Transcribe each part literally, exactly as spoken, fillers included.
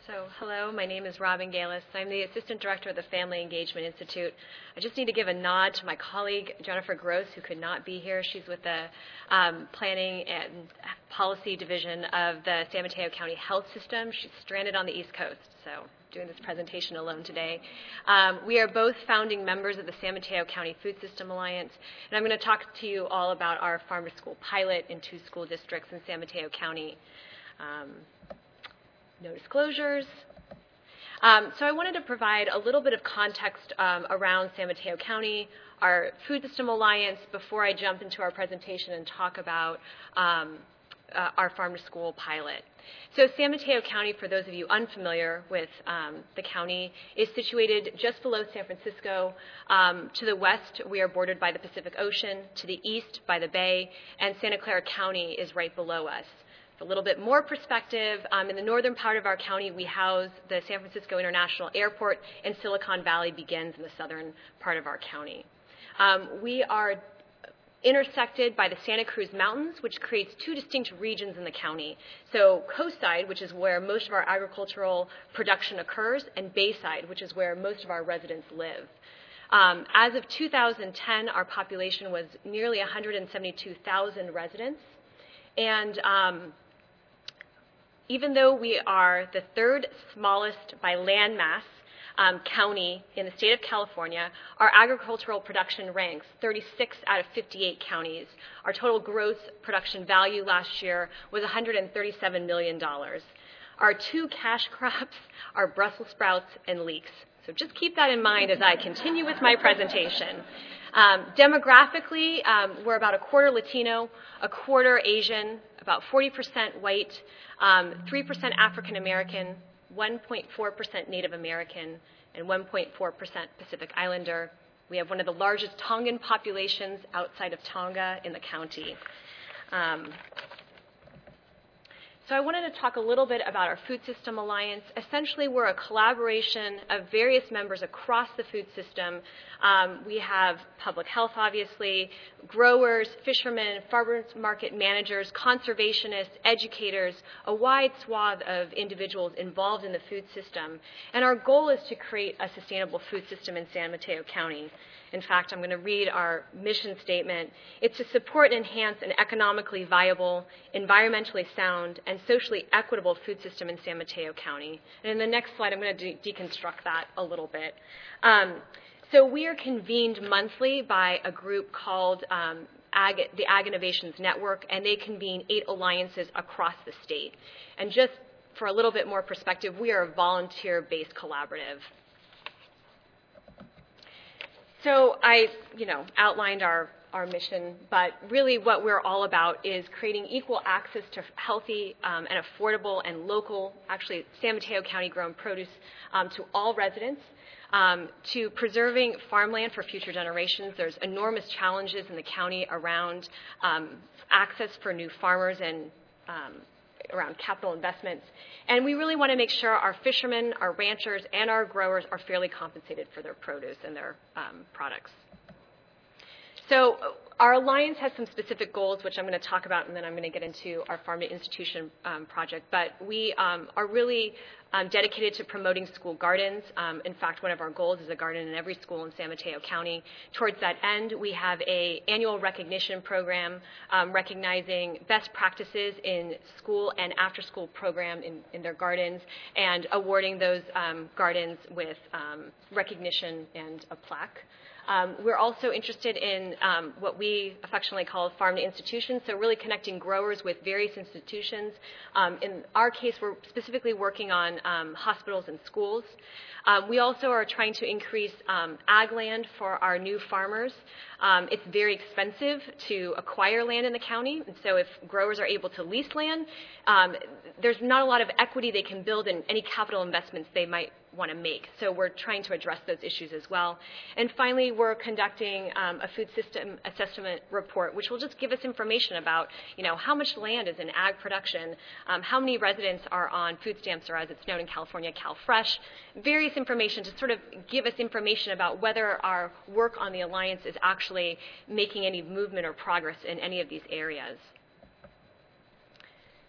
So, hello, my name is Robin Galis. I'm the Assistant Director of the Family Engagement Institute. I just need to give a nod to my colleague, Jennifer Gross, who could not be here. She's with the um, Planning and Policy Division of the San Mateo County Health System. She's stranded on the East Coast, so doing this presentation alone today. Um, we are both founding members of the San Mateo County Food System Alliance, and I'm going to talk to you all about our farm to school pilot in two school districts in San Mateo County. Um, No disclosures. Um, so I wanted to provide a little bit of context um, around San Mateo County, our Food System Alliance, before I jump into our presentation and talk about um, uh, our Farm to School pilot. So San Mateo County, for those of you unfamiliar with um, the county, is situated just below San Francisco. Um, to the west, we are bordered by the Pacific Ocean. To the east, by the Bay. And Santa Clara County is right below us. A little bit more perspective, um, in the northern part of our county, we house the San Francisco International Airport, and Silicon Valley begins in the southern part of our county. Um, we are intersected by the Santa Cruz Mountains, which creates two distinct regions in the county. So coastside, which is where most of our agricultural production occurs, and bayside, which is where most of our residents live. Um, as of two thousand ten, our population was nearly one hundred seventy-two thousand residents, and um, even though we are the third smallest by land mass um, county in the state of California, our agricultural production ranks thirty-six out of fifty-eight counties. Our total gross production value last year was one hundred thirty-seven million dollars. Our two cash crops are Brussels sprouts and leeks. So just keep that in mind as I continue with my presentation. Um, demographically, um, we're about a quarter Latino, a quarter Asian, about forty percent white, um, three percent African American, one point four percent Native American, and one point four percent Pacific Islander. We have one of the largest Tongan populations outside of Tonga in the county. Um, So I wanted to talk a little bit about our Food System Alliance. Essentially, we're a collaboration of various members across the food system. Um, we have public health, obviously, growers, fishermen, farmers market managers, conservationists, educators, a wide swath of individuals involved in the food system. And our goal is to create a sustainable food system in San Mateo County. In fact, I'm going to read our mission statement. It's to support and enhance an economically viable, environmentally sound, and socially equitable food system in San Mateo County. And in the next slide, I'm going to de- deconstruct that a little bit. Um, so we are convened monthly by a group called um, Ag, the Ag Innovations Network, and they convene eight alliances across the state. And just for a little bit more perspective, we are a volunteer-based collaborative. So I, you know, outlined our, our mission, but really what we're all about is creating equal access to healthy um, and affordable and local, actually San Mateo County grown produce um, to all residents, um, to preserving farmland for future generations. There's enormous challenges in the county around um, access for new farmers and um, around capital investments. And we really want to make sure our fishermen, our ranchers, and our growers are fairly compensated for their produce and their um, products. So our alliance has some specific goals, which I'm going to talk about, and then I'm going to get into our Farm to Institution um, project. But we um, are really um, dedicated to promoting school gardens. Um, in fact, one of our goals is a garden in every school in San Mateo County. Towards that end, we have an annual recognition program um, recognizing best practices in school and after-school program in, in their gardens, and awarding those um, gardens with um, recognition and a plaque. Um, we're also interested in um, what we affectionately call farm to institution, so really connecting growers with various institutions. Um, in our case, we're specifically working on um, hospitals and schools. Um, we also are trying to increase um, ag land for our new farmers. Um, it's very expensive to acquire land in the county, and so if growers are able to lease land, um, there's not a lot of equity they can build in any capital investments they might want to make. So we're trying to address those issues as well. And finally, we're conducting um, a food system assessment report, which will just give us information about, you know, how much land is in ag production, um, how many residents are on food stamps, or as it's known in California, CalFresh, various information to sort of give us information about whether our work on the Alliance is actually making any movement or progress in any of these areas.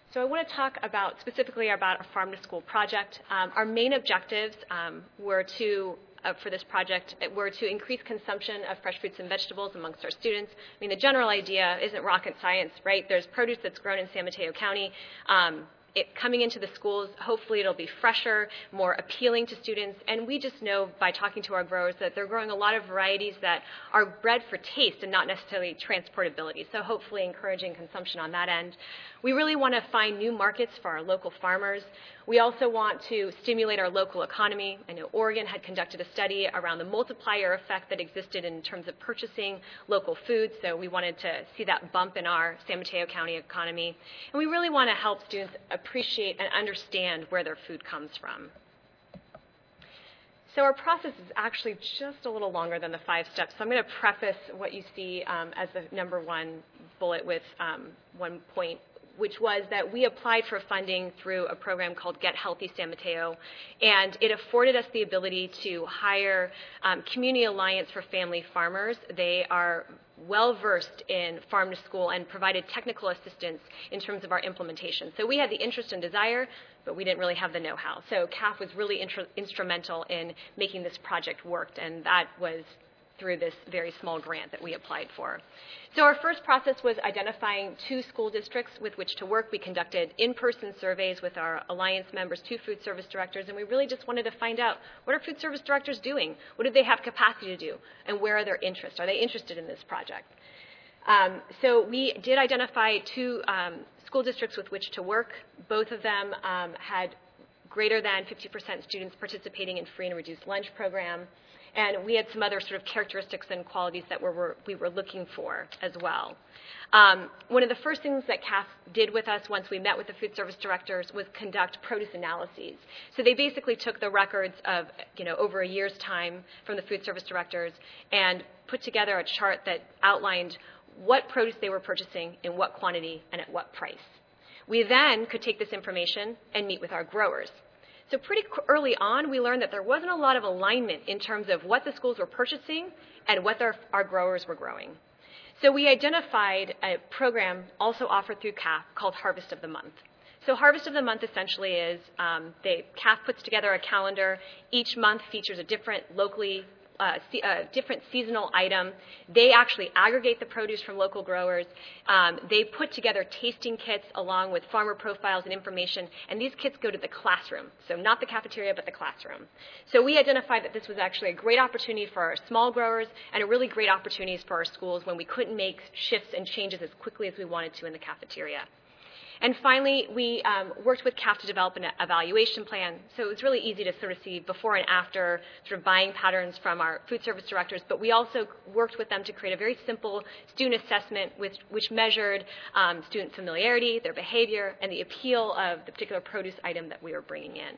So I want to talk about specifically about our Farm to School project. Um, our main objectives um, were to Uh, for this project were to increase consumption of fresh fruits and vegetables amongst our students. I mean, the general idea isn't rocket science, right? There's produce that's grown in San Mateo County. Um, it coming into the schools, hopefully it'll be fresher, more appealing to students, and we just know by talking to our growers that they're growing a lot of varieties that are bred for taste and not necessarily transportability, so hopefully encouraging consumption on that end. We really want to find new markets for our local farmers. We also want to stimulate our local economy. I know Oregon had conducted a study around the multiplier effect that existed in terms of purchasing local food, so we wanted to see that bump in our San Mateo County economy. And we really want to help students appreciate and understand where their food comes from. So our process is actually just a little longer than the five steps. So I'm going to preface what you see um, as the number one bullet with um, one point, which was that we applied for funding through a program called Get Healthy San Mateo, and it afforded us the ability to hire um, Community Alliance for Family Farmers. They are well-versed in farm to school and provided technical assistance in terms of our implementation. So we had the interest and desire, but we didn't really have the know-how. So C A F was really intr- instrumental in making this project work, and that was through this very small grant that we applied for. So our first process was identifying two school districts with which to work. We conducted in-person surveys with our Alliance members, two food service directors, and we really just wanted to find out, what are food service directors doing? What do they have capacity to do? And where are their interests? Are they interested in this project? Um, so we did identify two um, school districts with which to work. Both of them um, had greater than fifty percent students participating in free and reduced lunch program. And we had some other sort of characteristics and qualities that we were, we were looking for as well. Um, one of the first things that C A F did with us once we met with the food service directors was conduct produce analyses. So they basically took the records of, you know, over a year's time from the food service directors and put together a chart that outlined what produce they were purchasing, in what quantity, and at what price. We then could take this information and meet with our growers. So pretty early on, we learned that there wasn't a lot of alignment in terms of what the schools were purchasing and what their, our growers were growing. So we identified a program also offered through C A F called Harvest of the Month. So Harvest of the Month essentially is um, they, C A F puts together a calendar. Each month features a different locally Uh, se- uh, different seasonal item. They actually aggregate the produce from local growers. Um, they put together tasting kits along with farmer profiles and information, and these kits go to the classroom. So not the cafeteria, but the classroom. So we identified that this was actually a great opportunity for our small growers and a really great opportunity for our schools when we couldn't make shifts and changes as quickly as we wanted to in the cafeteria. And finally, we um, worked with C A F to develop an evaluation plan. So it was really easy to sort of see before and after sort of buying patterns from our food service directors, but we also worked with them to create a very simple student assessment with, which measured um, student familiarity, their behavior, and the appeal of the particular produce item that we were bringing in.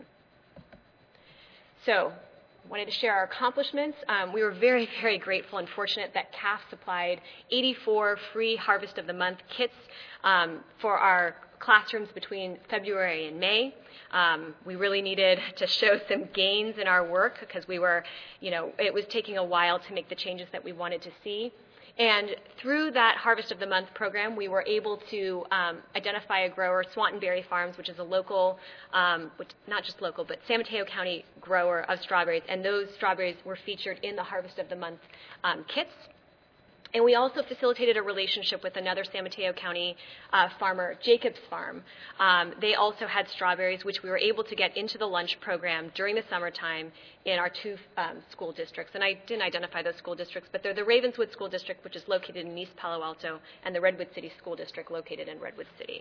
So wanted to share our accomplishments. Um, we were very, very grateful and fortunate that C A F supplied eighty-four free Harvest of the Month kits um, for our classrooms between February and May. Um, we really needed to show some gains in our work because we were, you know, it was taking a while to make the changes that we wanted to see. And through that Harvest of the Month program, we were able to um, identify a grower, Swanton Berry Farms, which is a local, um, which, not just local, but San Mateo County grower of strawberries. And those strawberries were featured in the Harvest of the Month um, kits. And we also facilitated a relationship with another San Mateo County uh, farmer, Jacobs Farm. Um, they also had strawberries, which we were able to get into the lunch program during the summertime in our two um, school districts. And I didn't identify those school districts, but they're the Ravenswood School District, which is located in East Palo Alto, and the Redwood City School District located in Redwood City.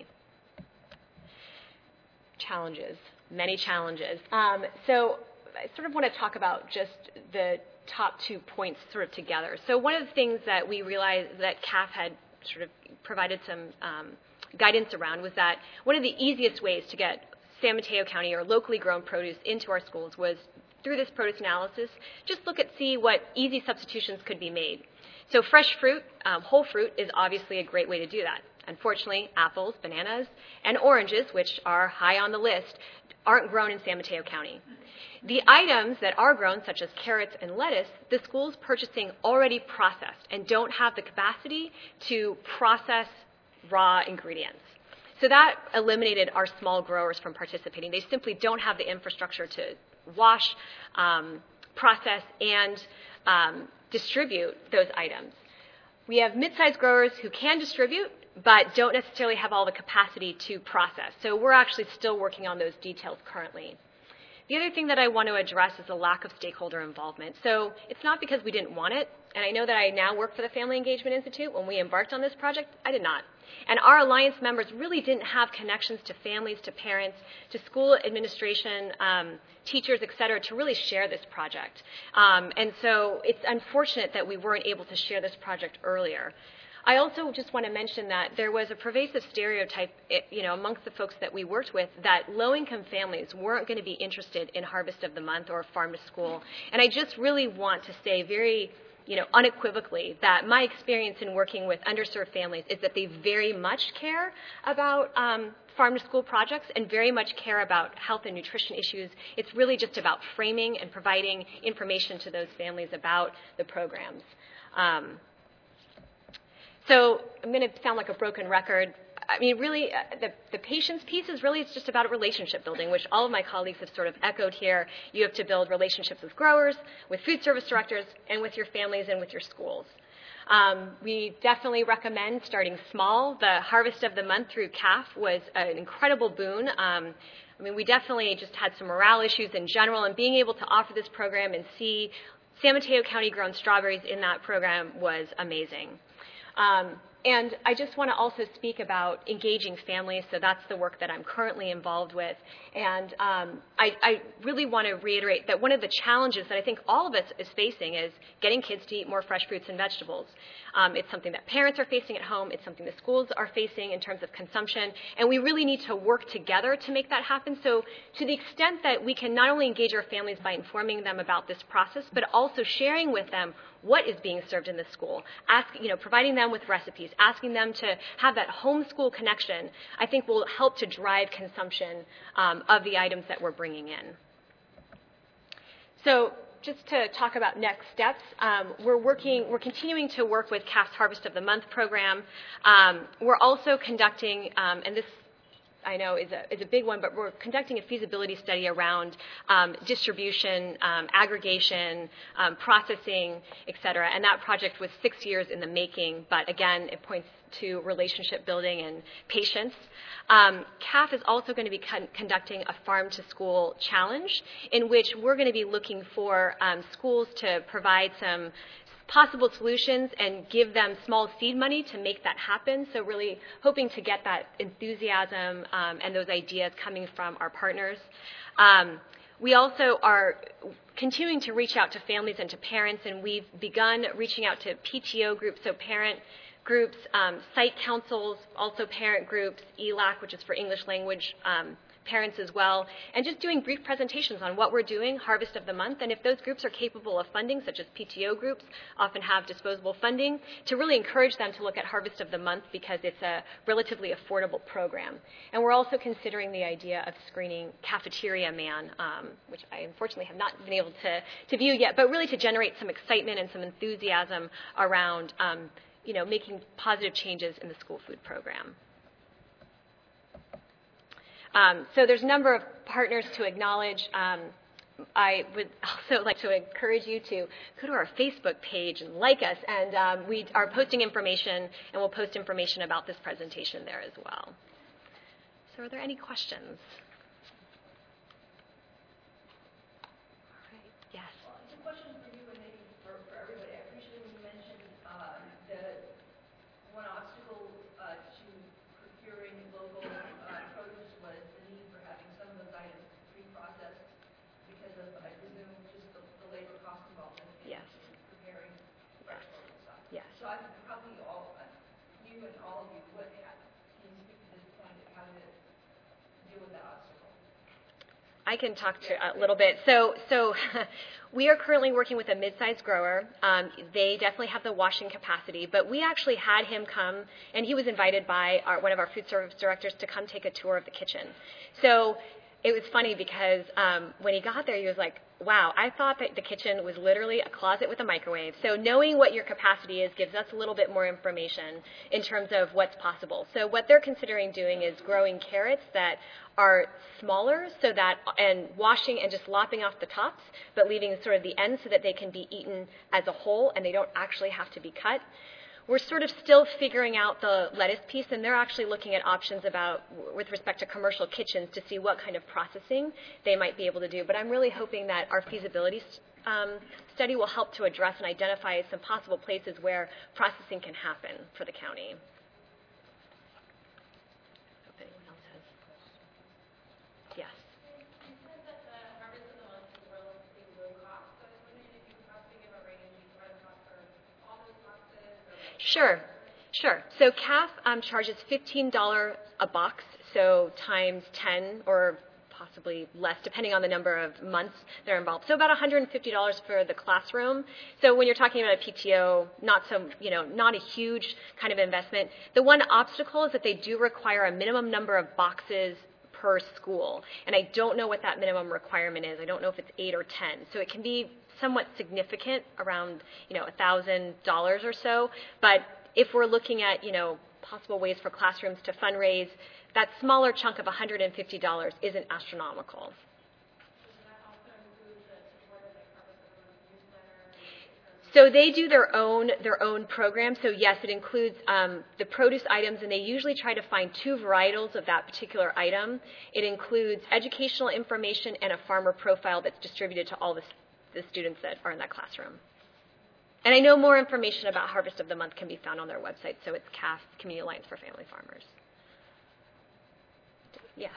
Challenges, many challenges. Um, so I sort of want to talk about just the top two points sort of together. So one of the things that we realized that C A F had sort of provided some um, guidance around was that one of the easiest ways to get San Mateo County or locally grown produce into our schools was through this produce analysis. Just look at, see what easy substitutions could be made. So fresh fruit, um, whole fruit, is obviously a great way to do that. Unfortunately, apples, bananas, and oranges, which are high on the list, aren't grown in San Mateo County. The items that are grown, such as carrots and lettuce, the school's purchasing already processed and don't have the capacity to process raw ingredients. so that eliminated our small growers from participating. They simply don't have the infrastructure to wash, um, process, and um, distribute those items. We have mid-sized growers who can distribute, but don't necessarily have all the capacity to process. So we're actually still working on those details currently. The other thing that I want to address is the lack of stakeholder involvement. So it's not because we didn't want it, and I know that I now work for the Family Engagement Institute. When we embarked on this project, I did not. And our alliance members really didn't have connections to families, to parents, to school administration, um, teachers, et cetera, to really share this project. Um, and so it's unfortunate that we weren't able to share this project earlier. I also just want to mention that there was a pervasive stereotype, you know, amongst the folks that we worked with that low-income families weren't going to be interested in Harvest of the Month or Farm to School. And I just really want to say very, you know, unequivocally that my experience in working with underserved families is that they very much care about um, farm to school projects and very much care about health and nutrition issues. It's really just about framing and providing information to those families about the programs. Um, So I'm going to sound like a broken record. I mean, really, uh, the, the patience piece is really it's just about relationship building, which all of my colleagues have sort of echoed here. You have to build relationships with growers, with food service directors, and with your families and with your schools. Um, we definitely recommend starting small. The Harvest of the Month through C A F was an incredible boon. Um, I mean, we definitely just had some morale issues in general, and being able to offer this program and see San Mateo County grown strawberries in that program was amazing. Um, and I just want to also speak about engaging families, so that's the work that I'm currently involved with. And um, I, I really want to reiterate that one of the challenges that I think all of us is facing is getting kids to eat more fresh fruits and vegetables. Um, it's something that parents are facing at home. It's something the schools are facing in terms of consumption. And we really need to work together to make that happen. So to the extent that we can not only engage our families by informing them about this process, but also sharing with them what is being served in the school, ask, you know, providing them with recipes, asking them to have that homeschool connection, I think will help to drive consumption um, of the items that we're bringing in. So just to talk about next steps, um, we're working, we're continuing to work with C A F's Harvest of the Month program. Um, we're also conducting, um, and this I know is a, is a big one, but we're conducting a feasibility study around um, distribution, um, aggregation, um, processing, et cetera. And that project was six years in the making, but again, it points to relationship building and patience. Um, C A F is also going to be con- conducting a farm to school challenge in which we're going to be looking for um, schools to provide some possible solutions and give them small seed money to make that happen. So really hoping to get that enthusiasm um, and those ideas coming from our partners. Um, we also are continuing to reach out to families and to parents, and we've begun reaching out to P T O groups, so parent groups, um, site councils, also parent groups, E L A C, which is for English language um, parents as well, and just doing brief presentations on what we're doing, Harvest of the Month, and if those groups are capable of funding, such as P T O groups often have disposable funding, to really encourage them to look at Harvest of the Month because it's a relatively affordable program. And we're also considering the idea of screening Cafeteria Man, um, which I unfortunately have not been able to, to view yet, but really to generate some excitement and some enthusiasm around um, you know, making positive changes in the school food program. Um, so there's a number of partners to acknowledge. Um, I would also like to encourage you to go to our Facebook page and like us, and um, we are posting information, and we'll post information about this presentation there as well. So are there any questions? All right. Yes. Well, it's a question for you and maybe for, for everybody. I appreciate when you mentioned uh, the one obstacle uh, to procuring local uh, produce was the need for having some of those items pre-processed because of, I presume, just the, the labor cost involved in Yes. preparing vegetables and stuff. Yes. So I think probably all, uh, you and all of you, what, can you speak to this point of how to deal with that obstacle? I can talk to a little bit. So, so we are currently working with a mid-sized grower. Um, they definitely have the washing capacity, but we actually had him come, and he was invited by our, one of our food service directors to come take a tour of the kitchen. So it was funny because um, when he got there, he was like, wow, I thought that the kitchen was literally a closet with a microwave. So knowing what your capacity is gives us a little bit more information in terms of what's possible. So what they're considering doing is growing carrots that are smaller so that, and washing and just lopping off the tops, but leaving sort of the ends so that they can be eaten as a whole and they don't actually have to be cut. We're sort of still figuring out the lettuce piece, and they're actually looking at options about, with respect to commercial kitchens, to see what kind of processing they might be able to do. But I'm really hoping that our feasibility um, study will help to address and identify some possible places where processing can happen for the county. If anyone else has. Yes. You said that the harvest of the month is relatively low cost, so I was wondering if you could possibly give a range for the cost for all those boxes or like Sure, sure. So C A F um, charges fifteen dollars a box, so times ten or possibly less, depending on the number of months they're involved. So about one hundred fifty dollars for the classroom. So when you're talking about a P T O, not so, you know, not a huge kind of investment. The one obstacle is that they do require a minimum number of boxes per school, and I don't know what that minimum requirement is. I don't know if it's eight or ten. So it can be somewhat significant, around, you know, one thousand dollars or so. But if we're looking at, you know, possible ways for classrooms to fundraise, that smaller chunk of one hundred fifty dollars isn't astronomical. So they do their own their own program. So yes, it includes um, the produce items, and they usually try to find two varietals of that particular item. It includes educational information and a farmer profile that's distributed to all the, the students that are in that classroom. And I know more information about Harvest of the Month can be found on their website. So it's C A F, Community Alliance for Family Farmers. Yes.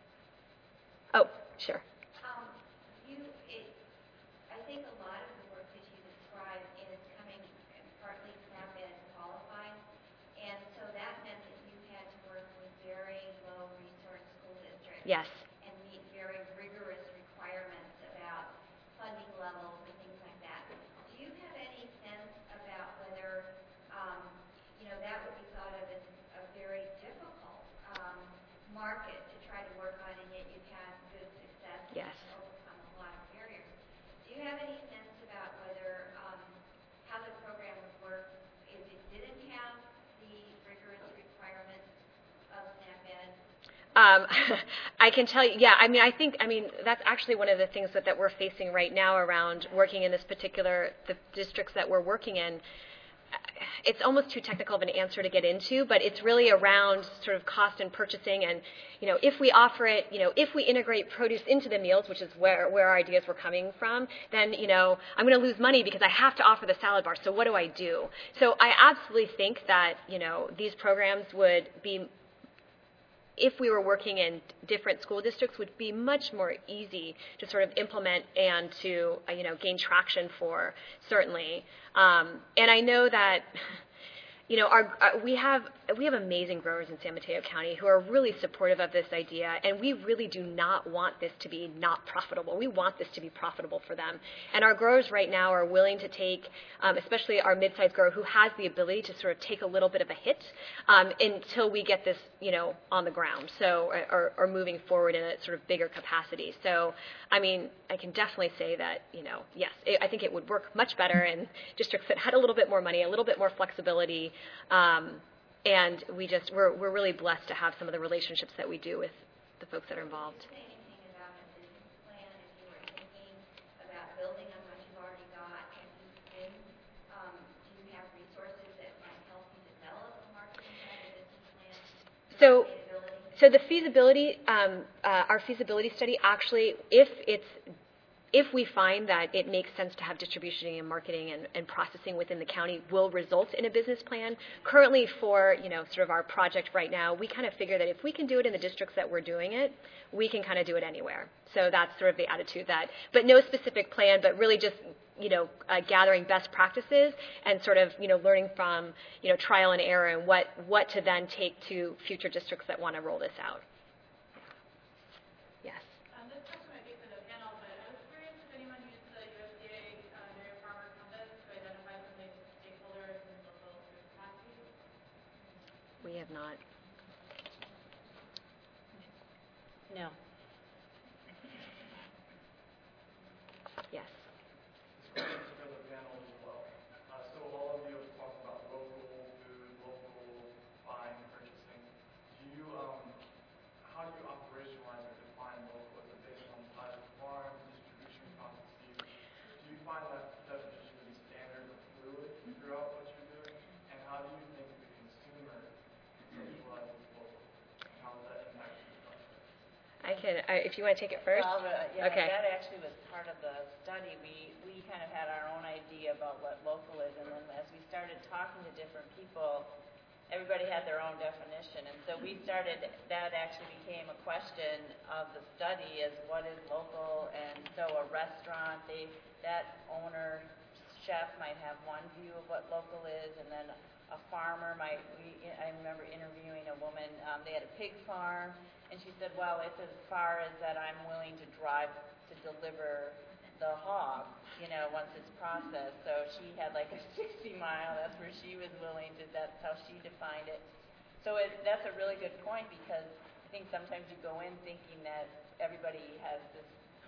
Oh, sure. Um, you, it, I think a lot of the work that you described is coming partly SNAP-Ed qualified, and so that meant that you had to work with very low resource school districts. Yes. And meet very rigorous requirements about funding levels and things like that. Do you have any sense about whether, um, you know, that would be thought of as a very difficult um, market to try to work on, and yet you've had good success Yes. and overcome a lot of barriers? Do you have any sense about whether um, how the program would work if it didn't have the rigorous requirements of SNAP-Ed? Um, I can tell you, yeah, I mean, I think, I mean, that's actually one of the things that, that we're facing right now around working in this particular, the districts that we're working in. It's almost too technical of an answer to get into, but it's really around sort of cost and purchasing, and, you know, if we offer it, you know, if we integrate produce into the meals, which is where, where our ideas were coming from, then, you know, I'm going to lose money because I have to offer the salad bar, so what do I do? So I absolutely think that, you know, these programs would be, if we were working in different school districts, would be much more easy to sort of implement and to, uh, you know, gain traction for, certainly. Um, and I know that, you know, our, our, we have we have amazing growers in San Mateo County who are really supportive of this idea, and we really do not want this to be not profitable. We want this to be profitable for them. And our growers right now are willing to take, um, especially our mid-sized grower who has the ability to sort of take a little bit of a hit um, until we get this, you know, on the ground, so or, or moving forward in a sort of bigger capacity. So, I mean, I can definitely say that, you know, yes, it, I think it would work much better in districts that had a little bit more money, a little bit more flexibility. Um, And we just, we're, we're really blessed to have some of the relationships that we do with the folks that are involved. Did you say anything about a business plan if you were thinking about building on what you've already got? And then, um, do you have resources that might help you develop a marketing plan, a business plan? So, sustainability? so the feasibility, um, uh, our feasibility study actually, if it's If we find that it makes sense to have distribution and marketing and, and processing within the county, will result in a business plan. Currently, for, you know, sort of our project right now, we kind of figure that if we can do it in the districts that we're doing it, we can kind of do it anywhere. So that's sort of the attitude that, but no specific plan, but really just, you know, uh, gathering best practices and sort of, you know, learning from, you know, trial and error and what, what to then take to future districts that want to roll this out. Yes. We have not. No. I can, I, if you want to take it first. Well, uh, yeah, Okay. that actually was part of the study. We, we kind of had our own idea about what local is, and then as we started talking to different people, everybody had their own definition, and so we started, that actually became a question of the study, is what is local, and so a restaurant, they, that owner, chef might have one view of what local is, and then a farmer might, we, I remember interviewing a woman, um, they had a pig farm, and she said, well, it's as far as that I'm willing to drive to deliver the hog, you know, once it's processed. So she had like a sixty mile, that's where she was willing to, that's how she defined it. So it, that's a really good point, because I think sometimes you go in thinking that everybody has this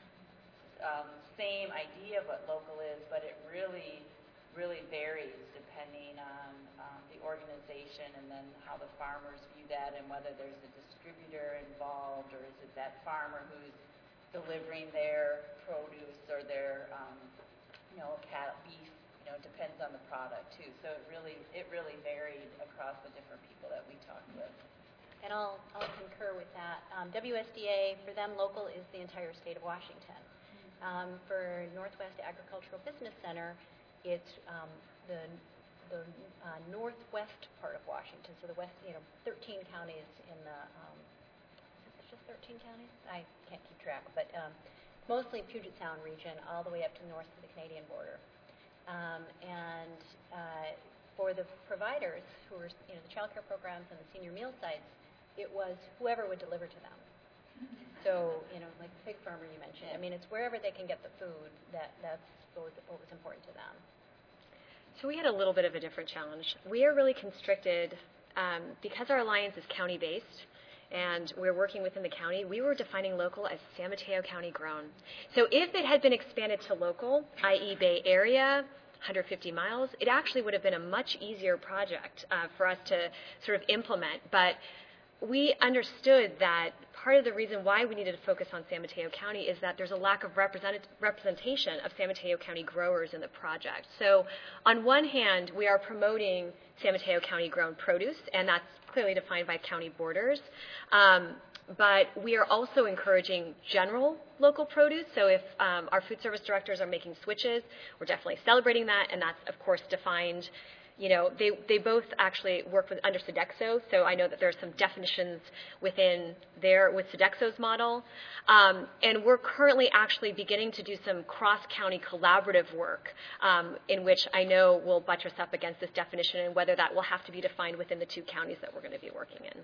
um, same idea of what local is, but it really, really varies depending on um, the organization and then how the farmers view that, and whether there's a distributor involved, or is it that farmer who's delivering their produce or their, um, you know, cattle, beef, you know, it depends on the product too. So it really, it really varied across the different people that we talked with. And I'll, I'll concur with that. Um, W S D A, for them, local is the entire state of Washington. Um, for Northwest Agricultural Business Center, it's um, the the uh, northwest part of Washington, so the west, you know, thirteen counties in the, um, is it just thirteen counties? I can't keep track, but um, mostly Puget Sound region, all the way up to north of the Canadian border. Um, and uh, for the providers who were, you know, the child care programs and the senior meal sites, it was whoever would deliver to them. So, you know, like the pig farmer you mentioned, I mean, it's wherever they can get the food, that, that's what was, what was important to them. So we had a little bit of a different challenge. We are really constricted um, because our alliance is county-based and we're working within the county. We were defining local as San Mateo County grown. So if it had been expanded to local, that is. Bay Area, one hundred fifty miles, it actually would have been a much easier project uh, for us to sort of implement. But we understood that part of the reason why we needed to focus on San Mateo County is that there's a lack of represent- representation of San Mateo County growers in the project. So on one hand, we are promoting San Mateo County grown produce, and that's clearly defined by county borders. Um, but we are also encouraging general local produce. So if um, our food service directors are making switches, we're definitely celebrating that, and that's, of course, defined. You know, they, they both actually work with under Sodexo, so I know that there are some definitions within there with Sodexo's model. Um, and we're currently actually beginning to do some cross-county collaborative work um, in which I know will buttress up against this definition and whether that will have to be defined within the two counties that we're going to be working in.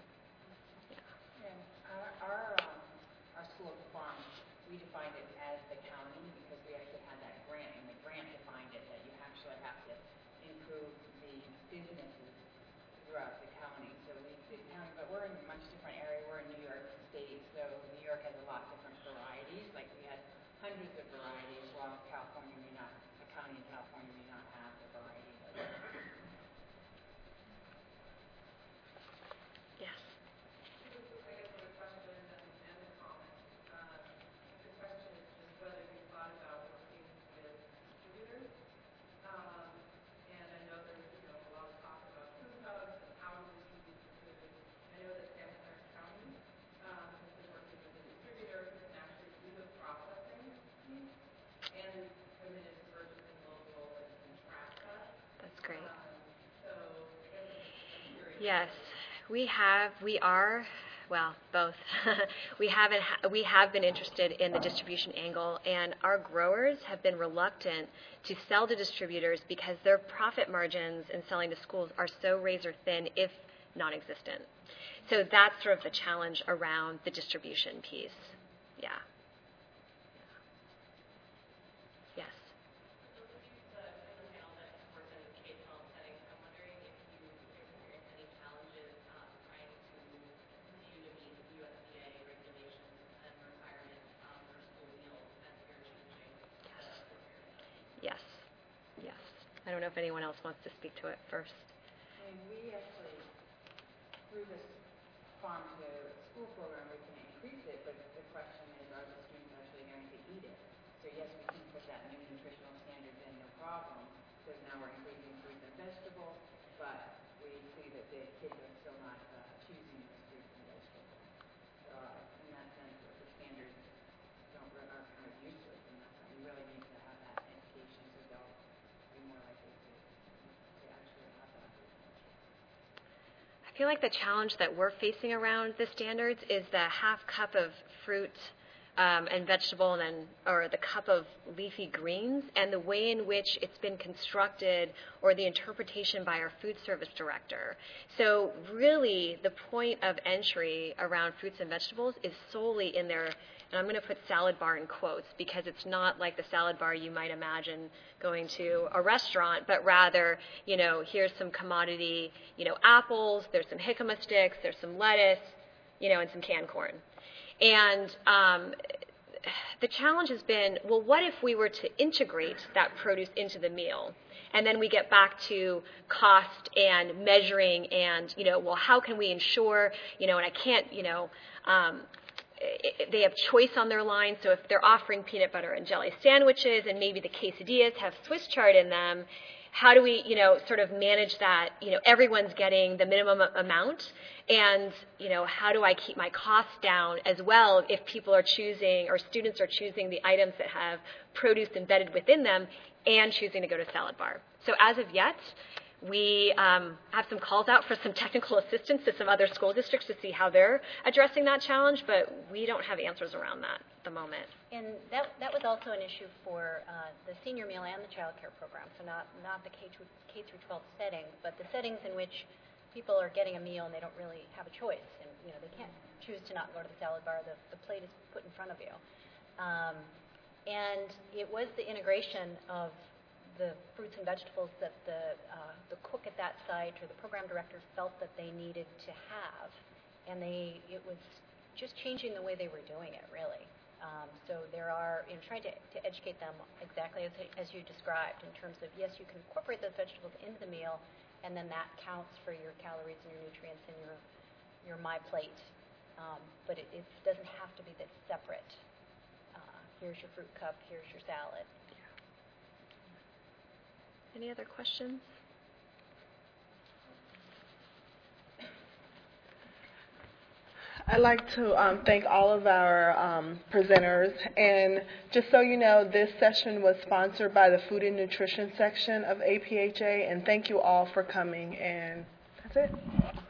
Yeah. And our, our, um, our school of farm, we defined it as the county because we actually had that grant, and the grant defined it that you actually have to improve businesses throughout the county. So we did county, but we're in a much different area. We're in New York State, so New York has a lot of different varieties. Like we had hundreds of varieties, while California may not, a county in California may not have the variety. Yes. I guess the question and, and the comment. Uh, the question is just whether you thought about working with distributors. Um, and I know there's, you know, a lot of talk about food hubs and how to distribute the food. I know that San Clair County um, has been working with a distributor who can actually do the processing piece and committed to purchasing local and, and track that. That's great. Um, so I guess I'm curious. Yes, we have, we are, well, both. we haven't, ha- we have been interested in the distribution angle, and our growers have been reluctant to sell to distributors because their profit margins in selling to schools are so razor thin, if non-existent. So that's sort of the challenge around the distribution piece. Yeah. Yes. Yes, yes. I don't know if anyone else wants to speak to it first. I mean, we actually, through this farm to school program, we can increase it, but the question is, are the students actually going to eat it? So yes, we can put that new nutritional standards in, no problem, because now we're increasing fruits and vegetables, but we see that the kids are still not uh, choosing the fruits and vegetables. So uh, in that sense, we're just feel like the challenge that we're facing around the standards is the half cup of fruit um, and vegetable, and then, or the cup of leafy greens, and the way in which it's been constructed or the interpretation by our food service director. So really, the point of entry around fruits and vegetables is solely in their, and I'm going to put salad bar in quotes because it's not like the salad bar you might imagine going to a restaurant, but rather, you know, here's some commodity, you know, apples, there's some jicama sticks, there's some lettuce, you know, and some canned corn. And um, the challenge has been, well, what if we were to integrate that produce into the meal? And then we get back to cost and measuring and, you know, well, how can we ensure, you know, and I can't, you know, um, they have choice on their line, so if they're offering peanut butter and jelly sandwiches and maybe the quesadillas have Swiss chard in them, how do we, you know, sort of manage that, you know, everyone's getting the minimum amount, and, you know, how do I keep my costs down as well if people are choosing, or students are choosing the items that have produce embedded within them and choosing to go to salad bar. So as of yet, we um, have some calls out for some technical assistance to some other school districts to see how they're addressing that challenge, but we don't have answers around that at the moment. And that that was also an issue for uh, the senior meal and the child care program, so not, not the K through twelve setting, but the settings in which people are getting a meal and they don't really have a choice. And, you know, they can't choose to not go to the salad bar. The, the plate is put in front of you. Um, and it was the integration of the fruits and vegetables that the uh, the cook at that site or the program director felt that they needed to have, and they it was just changing the way they were doing it, really. Um, so there are, you know, trying to, to educate them exactly as as you described, in terms of, yes, you can incorporate those vegetables into the meal, and then that counts for your calories and your nutrients in your your My Plate, um, but it, it doesn't have to be this separate. Uh, here's your fruit cup, here's your salad. Any other questions? I'd like to um, thank all of our um, presenters. And just so you know, this session was sponsored by the Food and Nutrition section of A P H A. And thank you all for coming. And that's it.